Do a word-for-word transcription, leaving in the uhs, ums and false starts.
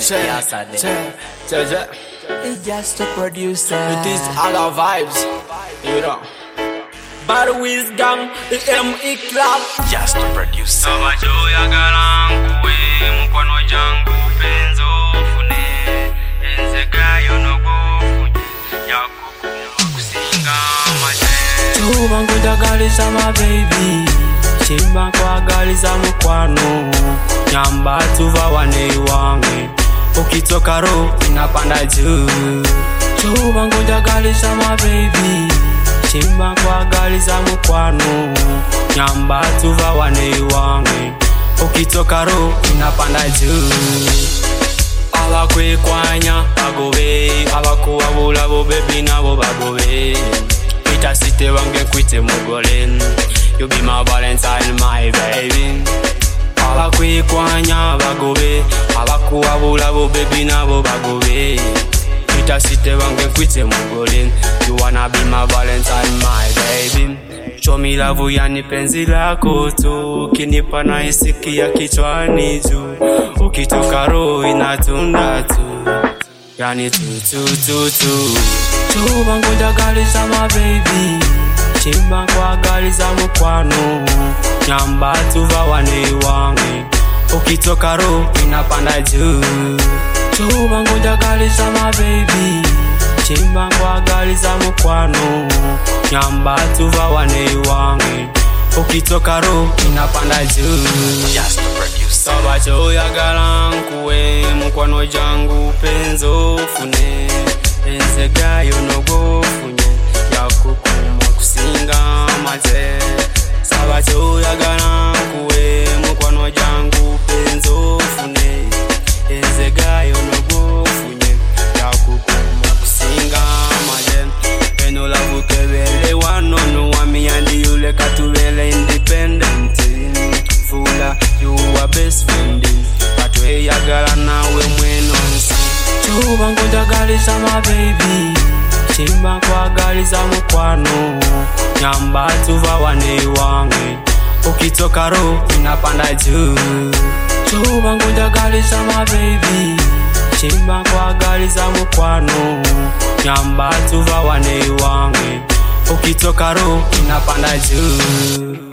yesterday. Check, check. It's just a producer. It is all our vibes, you know. Bad wisdom, the M E club. Just a producer. Abachoya galangu we mkwano jangu penzo fune enzekayo nogofunye yakukuma kusinga maje Chuba nkujagalisa my baby, chimba nkwagaliza mukwano, nyamba tuva wane wange, ukitoka ro inapanda juu. Chuba nkujagalisa my baby, chimba nkwagaliza mukwano, nyamba tuva wane wange, ukitoka ro inapanda juu. Abakwekwanya bagobe, abakuwabula bo baby nabo bagobe, ita site wange kwite mugole, you be my valentine my baby. Abakwekwanya bagobe, abakuwabula bo baby nabo bagobe, ita site wange kwite mugole, you wanna be my valentine my baby. Show me love yani penzi lako tu, kinipa na isikia kichwani juu, ukitoka roho inatunda tu, yani tu tu tu tu. Chuba nkujagalisa my baby, chimba nkwagaliza mukwano, nyamba tuva wane wange, ukitoka roho inapanda juu. Chuba nkujagalisa my baby, chimba nkwagaliza mukwano, nyamba tuva wane wange, ukitoka roho inapanda juu. Just a producer. Abachoya galangu we mukwano jangu penzo fune, enzekayo nogofunye yakukuma kusinga maze. Abachoya galangu we mukwano jangu penzo fune, enzekayo nogofunye yakukuma kusinga maze. Eno lavu kebele wanono wami andi yule katubele independent, fula you are best friend, atwe yagala nawe mwenonsi. Chuba nkujagalisa my baby, chimba nkwagaliza mukwano, nyamba tuva wane wange, ukitoka roho inapanda juu. Chuba nkujagalisa my baby, chimba nkwagaliza mukwano, nyamba tuva wane wange, ukitoka roho inapanda juu.